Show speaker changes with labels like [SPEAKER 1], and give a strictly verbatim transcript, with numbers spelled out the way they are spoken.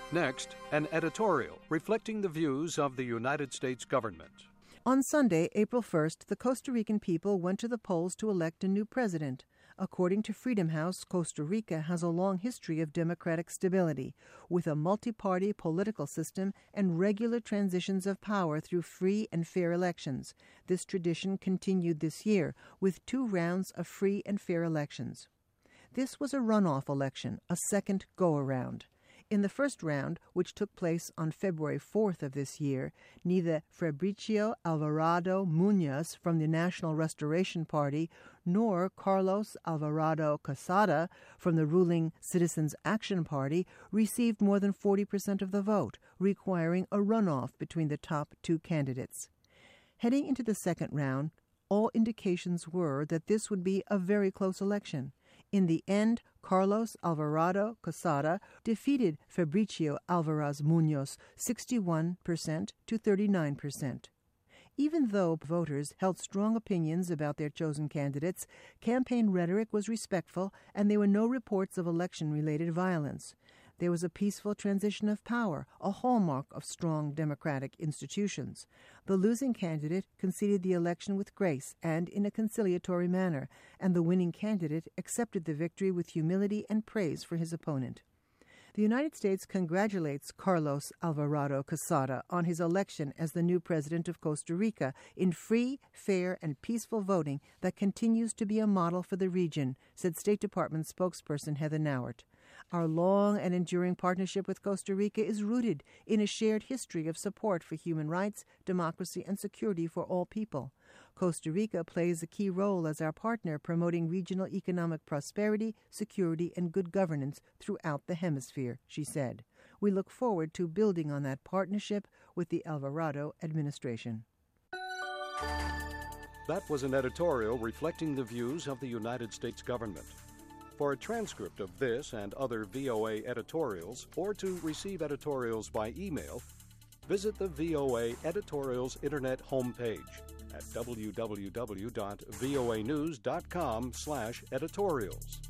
[SPEAKER 1] Next, an editorial reflecting the views of the United States government.
[SPEAKER 2] On Sunday, April first, the Costa Rican people went to the polls to elect a new president. According to Freedom House, Costa Rica has a long history of democratic stability, with a multi-party political system and regular transitions of power through free and fair elections. This tradition continued this year, with two rounds of free and fair elections. This was a runoff election, a second go-around. In the first round, which took place on February fourth of this year, neither Fabricio Alvarado Munoz from the National Restoration Party nor Carlos Alvarado Quesada from the ruling Citizens Action Party received more than forty percent of the vote, requiring a runoff between the top two candidates. Heading into the second round, all indications were that this would be a very close election. In the end, Carlos Alvarado Quesada defeated Fabricio Alvarez Munoz sixty-one percent to thirty-nine percent. Even though voters held strong opinions about their chosen candidates, campaign rhetoric was respectful and there were no reports of election-related violence. There was a peaceful transition of power, a hallmark of strong democratic institutions. The losing candidate conceded the election with grace and in a conciliatory manner, and the winning candidate accepted the victory with humility and praise for his opponent. The United States congratulates Carlos Alvarado Quesada on his election as the new president of Costa Rica in free, fair, and peaceful voting that continues to be a model for the region, said State Department spokesperson Heather Nauert. Our long and enduring partnership with Costa Rica is rooted in a shared history of support for human rights, democracy, and security for all people. Costa Rica plays a key role as our partner promoting regional economic prosperity, security, and good governance throughout the hemisphere, she said. We look forward to building on that partnership with the Alvarado administration.
[SPEAKER 1] That was an editorial reflecting the views of the United States government. For a transcript of this and other V O A editorials, or to receive editorials by email, visit the V O A Editorials Internet homepage at w w w dot voa news dot com slash editorials.